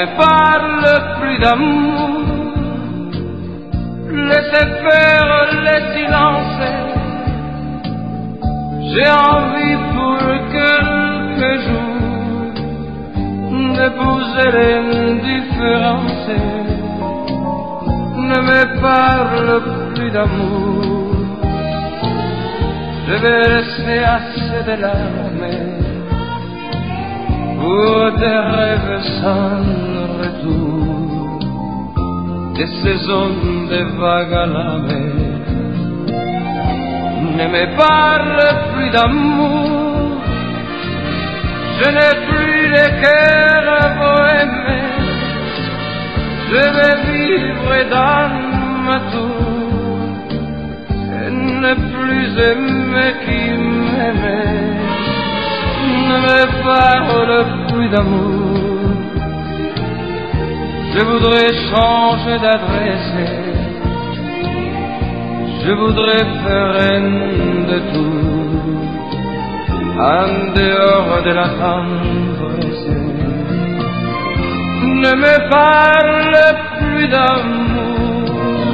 me parle plus d'amour. Laissez faire les silences. J'ai envie pour quelques jours d'épouser l'indifférence. Ne me parle plus d'amour. Je vais laisser assez de larmes pour des rêves sans retour, des saisons de vagues à la mer. Ne me parle plus d'amour. Je n'ai plus le cœur bohème. Je vais vivre dans ma tour et ne plus aimer qui m'aimait. Ne me parle plus d'amour. Je voudrais changer d'adresse. Je voudrais faire un détour en dehors de la tendresse. Ne me parle plus d'amour.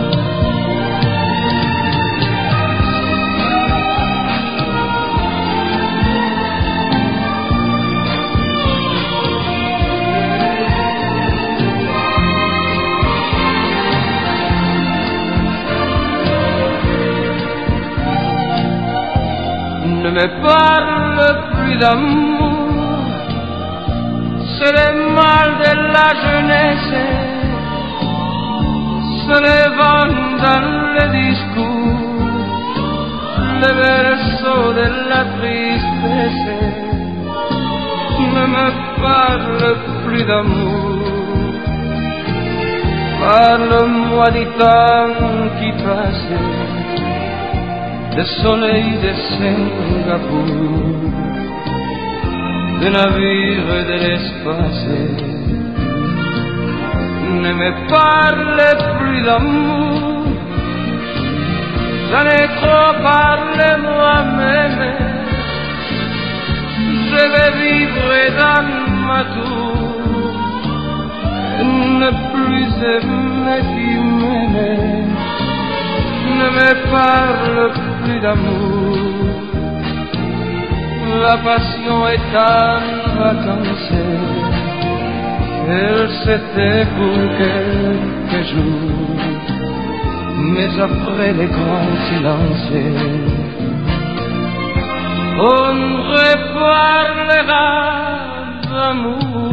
Ne me parle plus d'amour. C'est le mal de la jeunesse. C'est le vent dans le discours, le berceau de la tristesse. Ne me parle plus d'amour. Parle-moi du temps qui passe, le soleil de Singapour, des navires de l'espace. Ne me parle plus d'amour. J'en ai trop parlé moi-même. Je vais vivre dans ma tour et ne plus aimer qui m'aimait. Ne me parle plus d'amour. La passion est en vacances. Elle s'était pour quelques jours, mais après les grands silences, on reparlera d'amour.